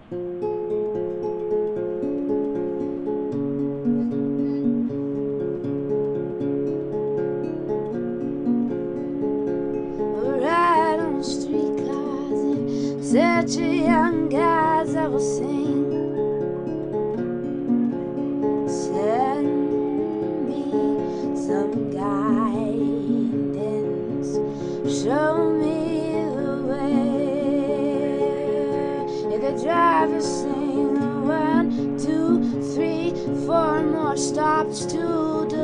Ride on streetcars in search of young guys that will sing. Send me some guidance, show me the way. If the driver sing 1, 2, 3, 4 more stops to do.